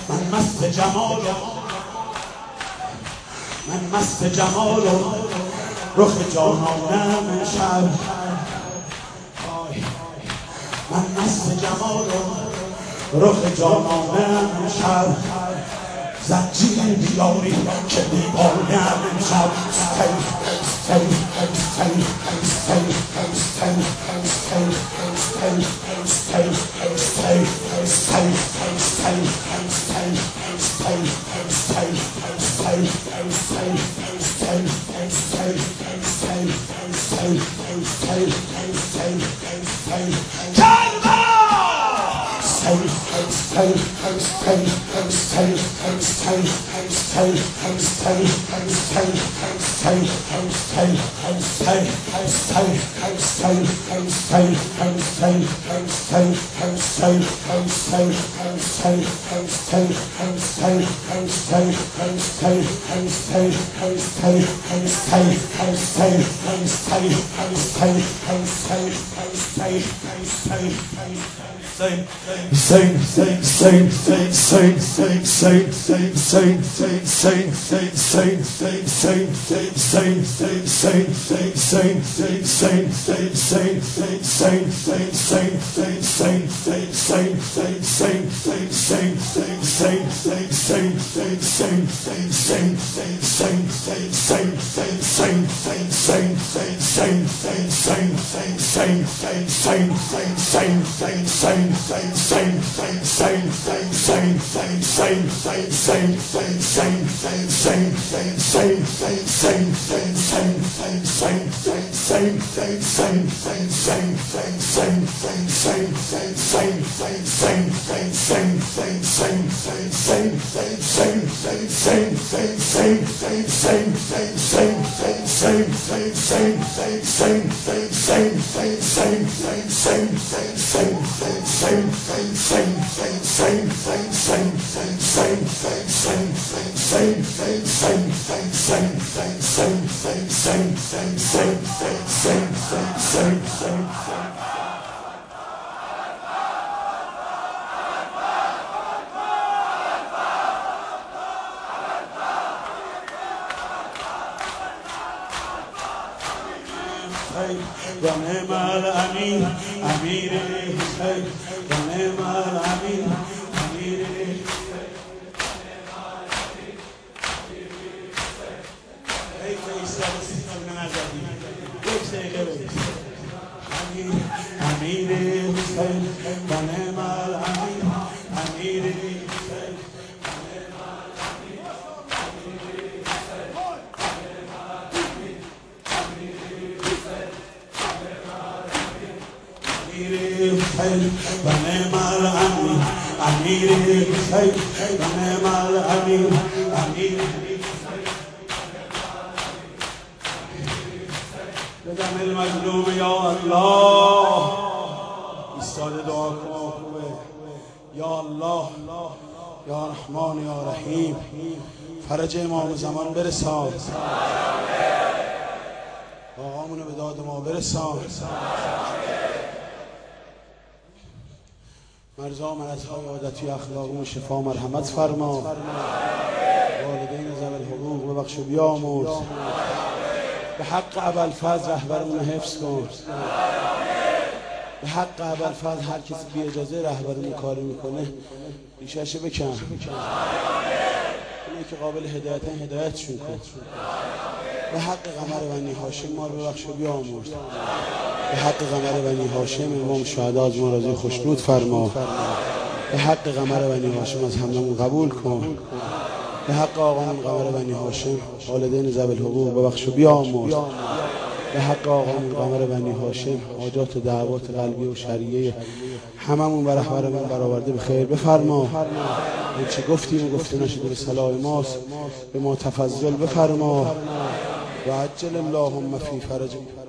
من مست جمالم، من مست جمالم، رخ جانانم امشب. من مست جمالم، رخ جانانم امشب. زنجیر بیاری که دیوانه‌ام امشب. ونعم الامیر امیر حسین، ونعم الامیر امیر حسین. ای ایستاد سیستم نزدی یک دقیقه بایست. امیر حسین، ونعم الامیر امیر حسین. ونعم الامیر امیر حسین، ونعم الامیر امیر. بدم المظلوم یا الله. ایستاده دعا کن خوبه. یا الله یا رحمان یا رحیم، فرج امام زمان برسان، آقامونو به داد ما برسان. مرزا مرزهای عادتی اخلاقمون شفا مرحمت فرما. والدین ذوی الحقوق ببخش و بیامرز. به حق ابوالفضل رهبرمون حفظ کن. به حق ابوالفضل هر کسی بی اجازه رهبرمون کاری میکنه ریشه‌شو بکن. اونایی که قابل هدایتن هدایتشون کن. به حق قمر بنی هاشم ما رو ببخش و بیامرز. به حق قمر بنی هاشم امام شهدا از ما راضی خوشنود فرما. به حق قمر بنی هاشم از هممون قبول کن. به حق آقامون قمر بنی هاشم والدین ذوی الحقوق ببخش و بیامرز. به حق آقامون قمر بنی هاشم حاجات و دعوات قلبی و شرعیه هممون و رهبرمون برآورده به خیر بفرما. آنچه گفتیم و گفته نشده به صلاح ماست، به ما تفضل بفرما. و عجل اللهم فی فرج